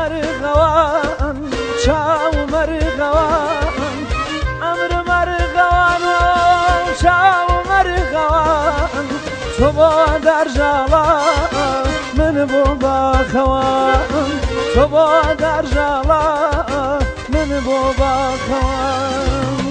مرغوان چاو مرغوان امر مرغوان و چاو مرغوان تو با در جالا من بو باخوان تو با در جالا من بو باخوان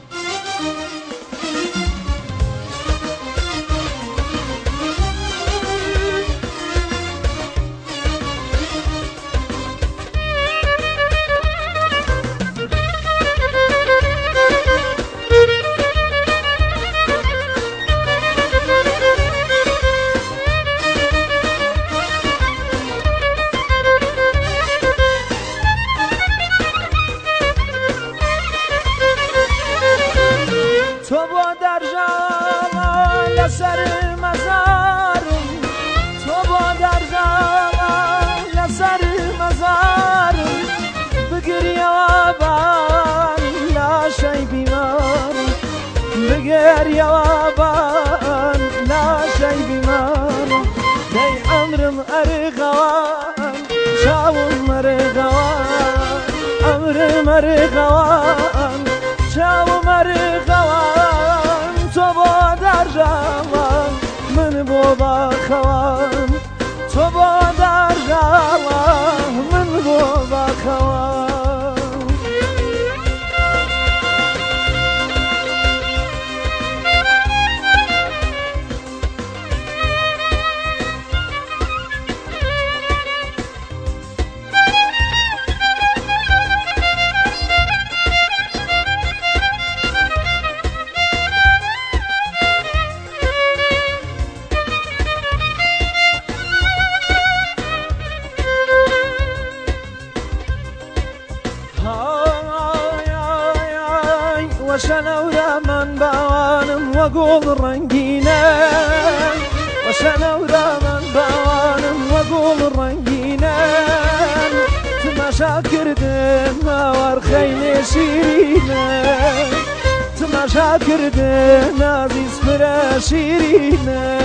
تو با در جالا لسر مزارم تو با در جالا لسر مزارم بگری آبان لاشای بیمارم بگری آبان لاشای بیمارم دی عمرم ارغوان شاوم ارغوان عمرم ارغوان شاوم ارغوان تو با در جوان من بو باخوان تو با در جوان من بو باخوان وشنورا من باوانم وقول رنگینه وشنورا من باوانم وقول رنگینه تماشا کردن ماور خیلی شیرینه تماشا کردن عزیز فرا شیرینه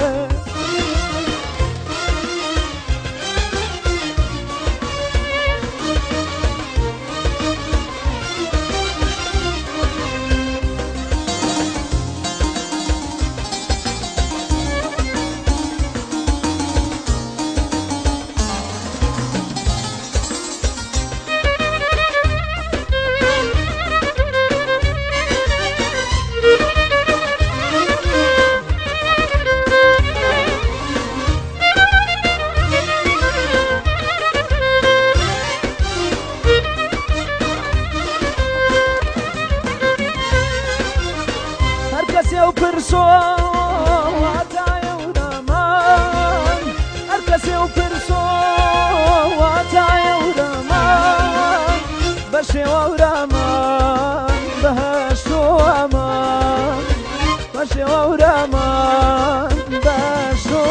eu persoa até eu daman Herkes eu persoa até eu daman Başı eu daman Başı aman Başı eu daman Başı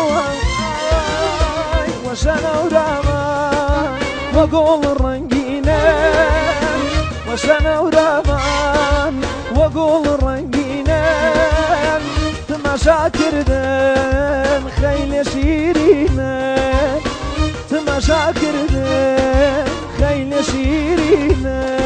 ay Vaşan eu daman Vagol rengine Vaşan eu daman Vagol rengine تماشا کردن خیلی شیرینه تماشا کردن خیلی شیرینه